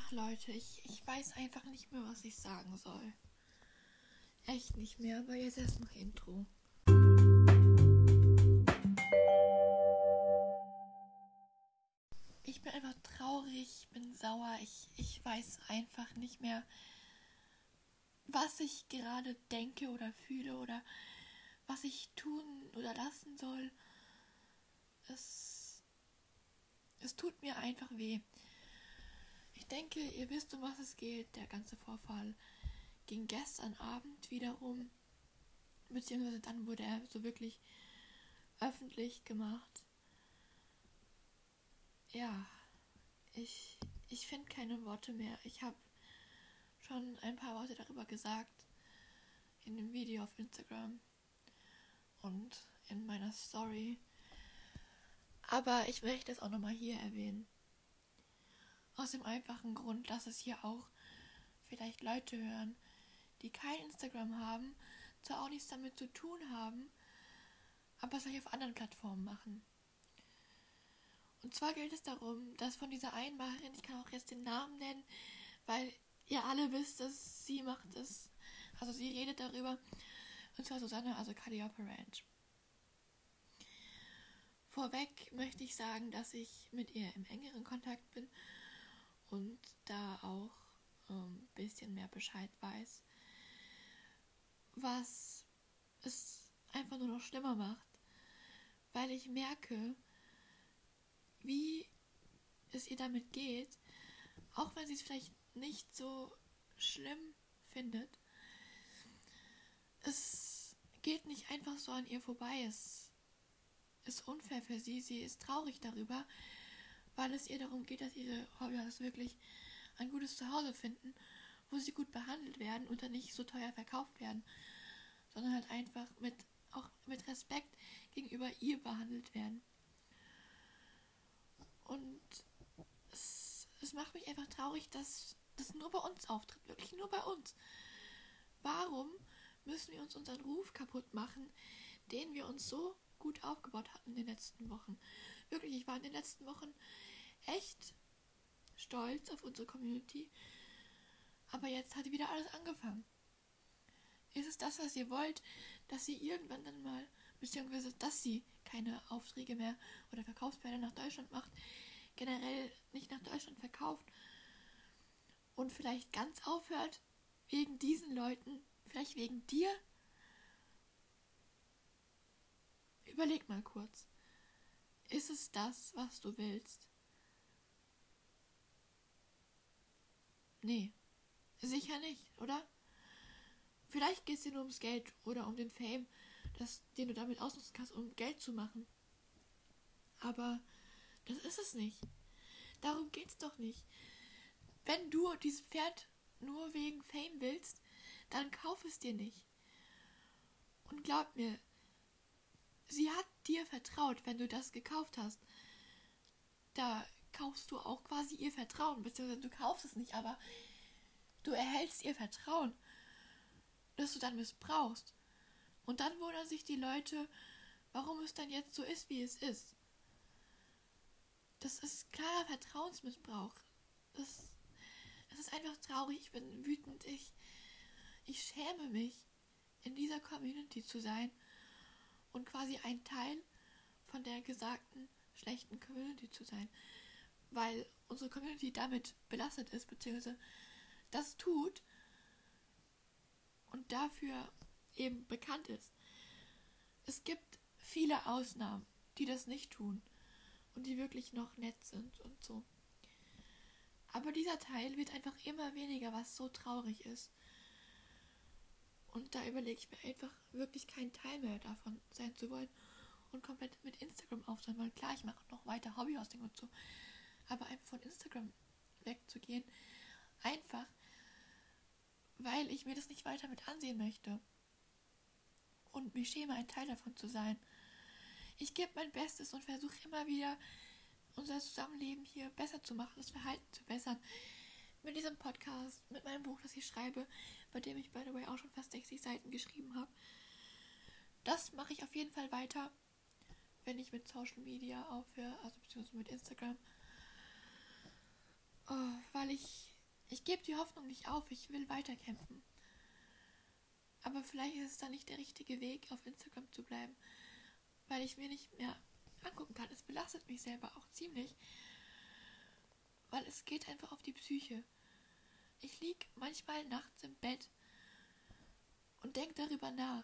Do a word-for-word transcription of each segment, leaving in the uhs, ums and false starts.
Ach Leute, ich, ich weiß einfach nicht mehr, was ich sagen soll. Echt nicht mehr, aber jetzt erst noch Intro. Ich bin einfach traurig, ich bin sauer, ich, ich weiß einfach nicht mehr, was ich gerade denke oder fühle oder was ich tun oder lassen soll. Es, es tut mir einfach weh. Ich denke, ihr wisst, um was es geht. Der ganze Vorfall ging gestern Abend wiederum, beziehungsweise dann wurde er so wirklich öffentlich gemacht. Ja, ich, ich finde keine Worte mehr. Ich habe schon ein paar Worte darüber gesagt in dem Video auf Instagram und in meiner Story. Aber ich möchte es auch nochmal hier erwähnen. Aus dem einfachen Grund, dass es hier auch vielleicht Leute hören, die kein Instagram haben, zwar auch nichts damit zu tun haben, aber es vielleicht auf anderen Plattformen machen. Und zwar geht es darum, dass von dieser Einmacherin, ich kann auch jetzt den Namen nennen, weil ihr alle wisst, dass sie macht es, also sie redet darüber, und zwar Susanne, also Calliope Ranch. Vorweg möchte ich sagen, dass ich mit ihr im engeren Kontakt bin und da auch ein ähm, bisschen mehr Bescheid weiß, was es einfach nur noch schlimmer macht, weil ich merke, wie es ihr damit geht, auch wenn sie es vielleicht nicht so schlimm findet. Es geht nicht einfach so an ihr vorbei. Es ist unfair für sie. Sie ist traurig darüber, weil es ihr darum geht, dass ihre Hobbys wirklich ein gutes Zuhause finden, wo sie gut behandelt werden und dann nicht so teuer verkauft werden, sondern halt einfach mit, auch mit Respekt gegenüber ihr behandelt werden. Und es, es macht mich einfach traurig, dass das nur bei uns auftritt, wirklich nur bei uns. Warum müssen wir uns unseren Ruf kaputt machen, den wir uns so gut aufgebaut hatten in den letzten Wochen? Wirklich, ich war in den letzten Wochen echt stolz auf unsere Community, aber jetzt hat wieder alles angefangen. Ist es das, was ihr wollt, dass sie irgendwann dann mal, beziehungsweise dass sie keine Aufträge mehr oder Verkaufsfelder nach Deutschland macht, generell nicht nach Deutschland verkauft und vielleicht ganz aufhört, wegen diesen Leuten, vielleicht wegen dir? Überleg mal kurz. Ist es das, was du willst? Nee, sicher nicht, oder? Vielleicht geht es dir nur ums Geld oder um den Fame, das, den du damit ausnutzen kannst, um Geld zu machen. Aber das ist es nicht. Darum geht's doch nicht. Wenn du dieses Pferd nur wegen Fame willst, dann kauf es dir nicht. Und glaub mir, sie hat dir vertraut, wenn du das gekauft hast. Da kaufst du auch quasi ihr Vertrauen, beziehungsweise du kaufst es nicht, aber du erhältst ihr Vertrauen, das du dann missbrauchst. Und dann wundern sich die Leute, warum es dann jetzt so ist, wie es ist. Das ist klarer Vertrauensmissbrauch. Das, das ist einfach traurig. Ich bin wütend. Ich, ich schäme mich, in dieser Community zu sein und quasi ein Teil von der gesagten schlechten Community zu sein. Weil unsere Community damit belastet ist, beziehungsweise das tut und dafür eben bekannt ist. Es gibt viele Ausnahmen, die das nicht tun und die wirklich noch nett sind und so. Aber dieser Teil wird einfach immer weniger, was so traurig ist. Und da überlege ich mir einfach wirklich kein Teil mehr davon sein zu wollen und komplett mit Instagram aufzuhören, weil klar, ich mache noch weiter Hobbyhosting und so, aber einfach von Instagram wegzugehen, einfach weil ich mir das nicht weiter mit ansehen möchte und mich schäme, ein Teil davon zu sein. Ich gebe mein Bestes und versuche immer wieder, unser Zusammenleben hier besser zu machen, das Verhalten zu bessern. Mit diesem Podcast, mit meinem Buch, das ich schreibe, bei dem ich, by the way, auch schon fast sechzig Seiten geschrieben habe. Das mache ich auf jeden Fall weiter, wenn ich mit Social Media aufhöre, also beziehungsweise mit Instagram. Oh, weil ich Ich gebe die Hoffnung nicht auf, ich will weiterkämpfen. Aber vielleicht ist es dann nicht der richtige Weg, auf Instagram zu bleiben, weil ich mir nicht mehr angucken kann. Es belastet mich selber auch ziemlich, weil es geht einfach auf die Psyche. Ich liege manchmal nachts im Bett und denke darüber nach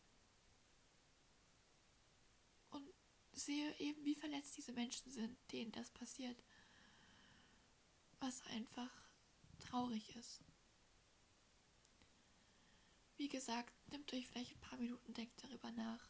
und sehe eben, wie verletzt diese Menschen sind, denen das passiert, was einfach traurig ist. Wie gesagt, nehmt euch vielleicht ein paar Minuten, denkt darüber nach.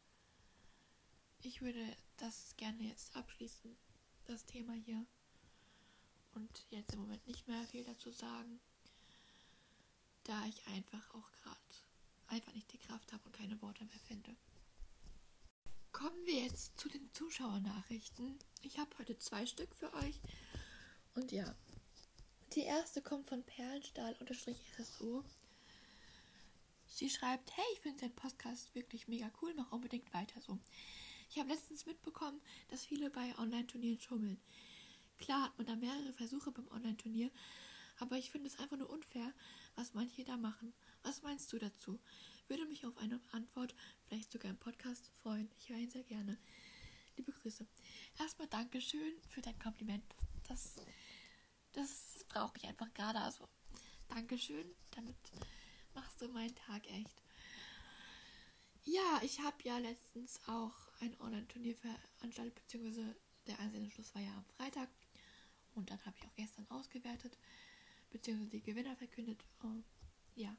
Ich würde das gerne jetzt abschließen, das Thema hier. Und jetzt im Moment nicht mehr viel dazu sagen, da ich einfach auch gerade einfach nicht die Kraft habe und keine Worte mehr finde. Kommen wir jetzt zu den Zuschauernachrichten. Ich habe heute zwei Stück für euch. Und ja, die erste kommt von Perlenstahl-S S O. Sie schreibt, hey, ich finde den Podcast wirklich mega cool, mach unbedingt weiter so. Ich habe letztens mitbekommen, dass viele bei Online-Turnieren schummeln. Klar hat man da mehrere Versuche beim Online-Turnier, aber ich finde es einfach nur unfair, was manche da machen. Was meinst du dazu? Würde mich auf eine Antwort, vielleicht sogar im Podcast, freuen. Ich höre ihn sehr gerne. Liebe Grüße. Erstmal Dankeschön für dein Kompliment. Das, das brauche ich einfach gerade. Also Dankeschön, damit machst du meinen Tag echt. Ja, ich habe ja letztens auch ein Online-Turnier veranstaltet, beziehungsweise der Einsendeschluss war ja am Freitag. Und dann habe ich auch gestern ausgewertet, beziehungsweise die Gewinner verkündet. Uh, ja.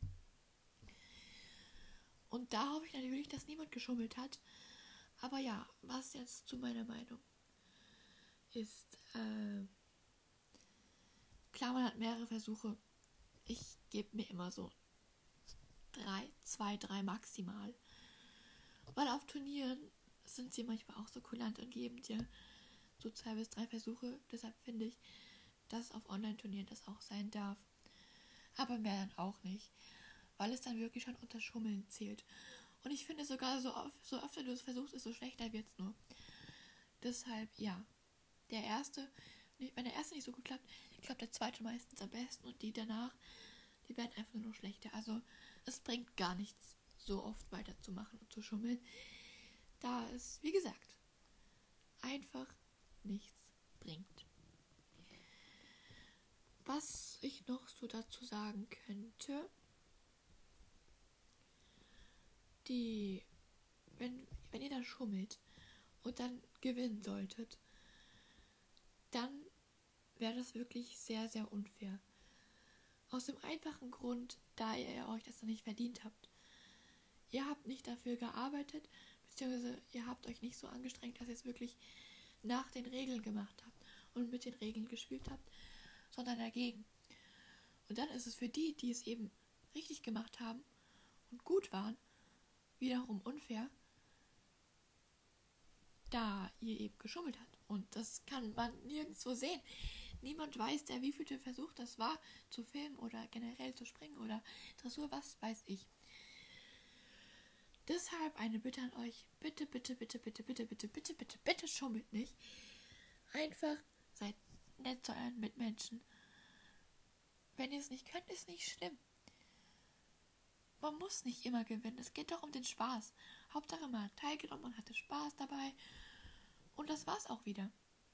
Und da hoffe ich natürlich, dass niemand geschummelt hat. Aber ja, was jetzt zu meiner Meinung ist, äh, klar, man hat mehrere Versuche. Ich gebe mir immer so drei, zwei, drei maximal. Weil auf Turnieren sind sie manchmal auch so kulant und geben dir so zwei bis drei Versuche. Deshalb finde ich, dass auf Online-Turnieren das auch sein darf. Aber mehr dann auch nicht. Weil es dann wirklich schon unter Schummeln zählt. Und ich finde sogar, so oft, so öfter du es versuchst, desto schlechter wird es nur. Deshalb, ja. Der erste, wenn der erste nicht so gut klappt, klappt der zweite meistens am besten. Und die danach, die werden einfach nur noch schlechter. Also, es bringt gar nichts, so oft weiterzumachen und zu schummeln. Da es, wie gesagt, einfach nichts bringt. Was ich noch so dazu sagen könnte, die, wenn, wenn ihr da schummelt und dann gewinnen solltet, dann wäre das wirklich sehr, sehr unfair. Aus dem einfachen Grund, da ihr euch das noch nicht verdient habt. Ihr habt nicht dafür gearbeitet, beziehungsweise ihr habt euch nicht so angestrengt, dass ihr es wirklich nach den Regeln gemacht habt und mit den Regeln gespielt habt, sondern dagegen. Und dann ist es für die, die es eben richtig gemacht haben und gut waren, wiederum unfair, da ihr eben geschummelt habt. Und das kann man nirgendwo sehen. Niemand weiß, der wievielte Versuch das war, zu filmen oder generell zu springen oder Dressur, was weiß ich. Deshalb eine Bitte an euch. Bitte, bitte, bitte, bitte, bitte, bitte, bitte, bitte, bitte schummelt nicht. Einfach seid nett zu euren Mitmenschen. Wenn ihr es nicht könnt, ist nicht schlimm. Man muss nicht immer gewinnen. Es geht doch um den Spaß. Hauptsache man hat teilgenommen, man hatte Spaß dabei. Und das war's auch wieder.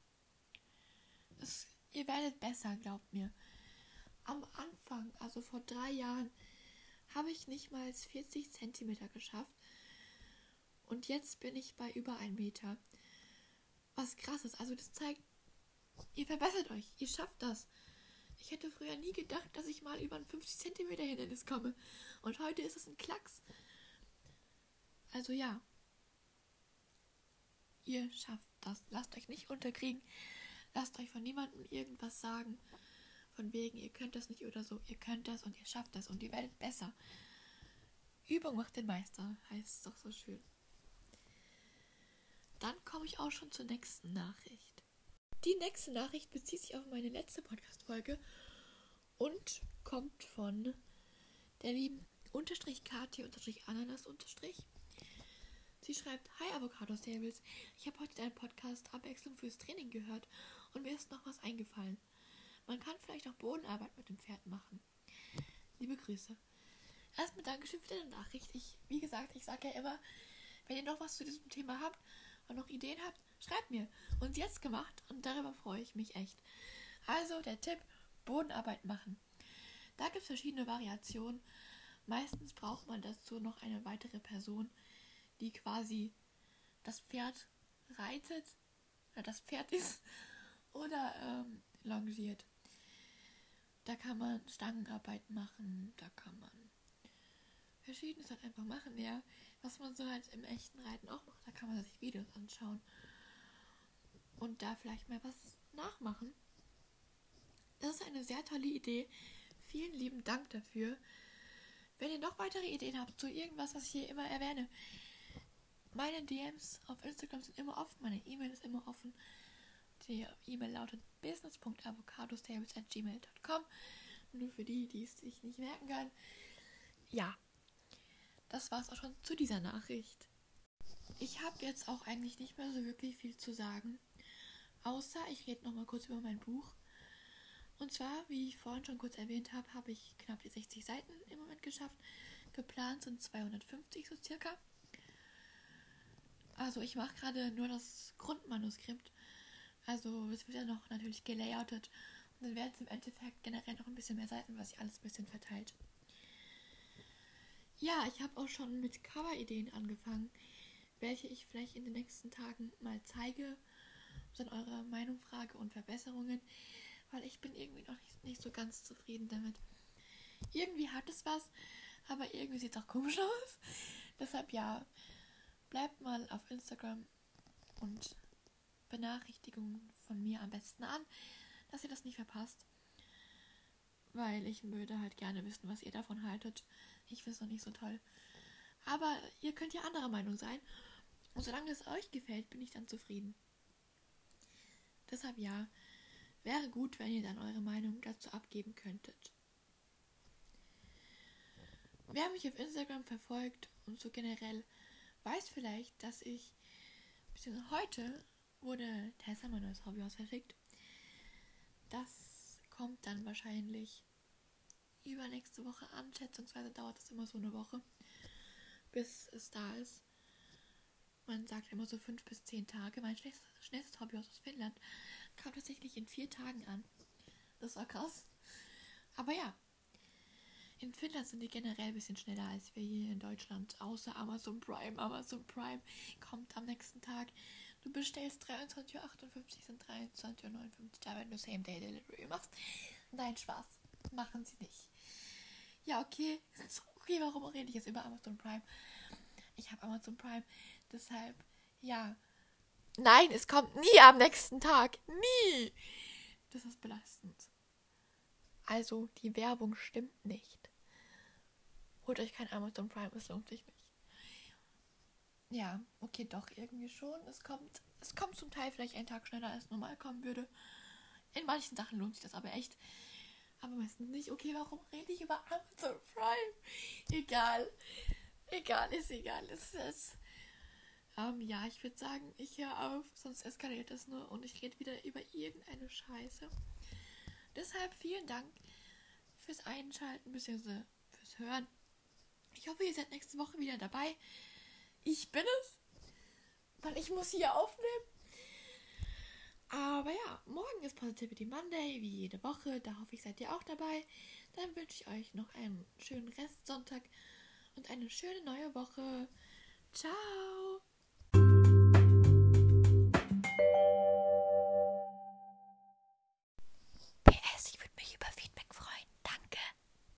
Es, ihr werdet besser, glaubt mir. Am Anfang, also vor drei Jahren, habe ich nicht mal vierzig Zentimeter geschafft. Und jetzt bin ich bei über einem Meter. Was krass ist. Also das zeigt, ihr verbessert euch. Ihr schafft das. Ich hätte früher nie gedacht, dass ich mal über ein fünfzig Zentimeter Hindernis komme. Und heute ist es ein Klacks. Also ja. Ihr schafft das. Lasst euch nicht unterkriegen. Lasst euch von niemandem irgendwas sagen. Von wegen, ihr könnt das nicht oder so. Ihr könnt das und ihr schafft das und ihr werdet besser. Übung macht den Meister, heißt es doch so schön. Dann komme ich auch schon zur nächsten Nachricht. Die nächste Nachricht bezieht sich auf meine letzte Podcast-Folge und kommt von der lieben Unterstrich Kati Unterstrich Ananas Unterstrich. Sie schreibt, hi Avocado-Sables, ich habe heute deinen Podcast Abwechslung fürs Training gehört und mir ist noch was eingefallen. Man kann vielleicht auch Bodenarbeit mit dem Pferd machen. Liebe Grüße. Erstmal Dankeschön für deine Nachricht. Ich, wie gesagt, ich sage ja immer, wenn ihr noch was zu diesem Thema habt und noch Ideen habt, schreibt mir. Und jetzt gemacht und darüber freue ich mich echt. Also der Tipp, Bodenarbeit machen. Da gibt es verschiedene Variationen. Meistens braucht man dazu noch eine weitere Person, die quasi das Pferd reitet, oder das Pferd ist, oder ähm, longiert. Da kann man Stangenarbeit machen, da kann man Verschiedenes halt einfach machen, ja. Was man so halt im echten Reiten auch macht, da kann man sich Videos anschauen und da vielleicht mal was nachmachen. Das ist eine sehr tolle Idee. Vielen lieben Dank dafür. Wenn ihr noch weitere Ideen habt zu irgendwas, was ich hier immer erwähne, meine D Ms auf Instagram sind immer offen, meine E-Mail ist immer offen. Die E-Mail lautet business punkt avocadostables at gmail punkt com. Nur für die, die es sich nicht merken können. Ja, das war's auch schon zu dieser Nachricht. Ich habe jetzt auch eigentlich nicht mehr so wirklich viel zu sagen. Außer, ich rede nochmal kurz über mein Buch. Und zwar, wie ich vorhin schon kurz erwähnt habe, habe ich knapp die sechzig Seiten im Moment geschafft. Geplant sind zweihundertfünfzig so circa. Also ich mache gerade nur das Grundmanuskript. Also es wird ja noch natürlich gelayoutet. Und dann werden es im Endeffekt generell noch ein bisschen mehr Seiten, was sich alles ein bisschen verteilt. Ja, ich habe auch schon mit Cover-Ideen angefangen, welche ich vielleicht in den nächsten Tagen mal zeige. Dann eure Meinung frage und Verbesserungen. Weil ich bin irgendwie noch nicht, nicht so ganz zufrieden damit. Irgendwie hat es was, aber irgendwie sieht es auch komisch aus. Deshalb ja, bleibt mal auf Instagram und Benachrichtigungen von mir am besten an, dass ihr das nicht verpasst. Weil ich würde halt gerne wissen, was ihr davon haltet. Ich finde es noch nicht so toll. Aber ihr könnt ja anderer Meinung sein. Und solange es euch gefällt, bin ich dann zufrieden. Deshalb ja, wäre gut, wenn ihr dann eure Meinung dazu abgeben könntet. Wer mich auf Instagram verfolgt und so generell weiß vielleicht, dass ich, beziehungsweise heute wurde Tessa mein neues Hobbyhaus verschickt. Das kommt dann wahrscheinlich übernächste Woche an. Schätzungsweise dauert es immer so eine Woche, bis es da ist. Man sagt immer so fünf bis zehn Tage. Mein schnellstes, schnellstes Hobbyhaus aus Finnland kam tatsächlich in vier Tagen an. Das war krass. Aber ja, in Finnland sind die generell ein bisschen schneller als wir hier in Deutschland. Außer Amazon Prime. Amazon Prime kommt am nächsten Tag. Du bestellst dreiundzwanzig Uhr achtundfünfzig, sind dreiundzwanzig Uhr neunundfünfzig da, wenn du Same-Day-Delivery machst. Nein, Spaß. Machen sie nicht. Ja, okay. Okay, warum rede ich jetzt über Amazon Prime? Ich habe Amazon Prime. Deshalb, ja. Nein, es kommt nie am nächsten Tag. Nie. Das ist belastend. Also, die Werbung stimmt nicht. Holt euch kein Amazon Prime, es lohnt sich nicht. Ja, okay, doch, irgendwie schon. Es kommt, es kommt zum Teil vielleicht einen Tag schneller, als normal kommen würde. In manchen Sachen lohnt sich das aber echt. Aber meistens nicht. Okay, warum rede ich über Amazon Prime? Egal. Egal, ist egal. Ist es. Ähm, ja, ich würde sagen, ich höre auf, sonst eskaliert es nur und ich rede wieder über irgendeine Scheiße. Deshalb vielen Dank fürs Einschalten bzw. fürs Hören. Ich hoffe, ihr seid nächste Woche wieder dabei. Ich bin es, weil ich muss hier aufnehmen. Aber ja, morgen ist Positivity Monday, wie jede Woche. Da hoffe ich, seid ihr auch dabei. Dann wünsche ich euch noch einen schönen Restsonntag und eine schöne neue Woche. Ciao!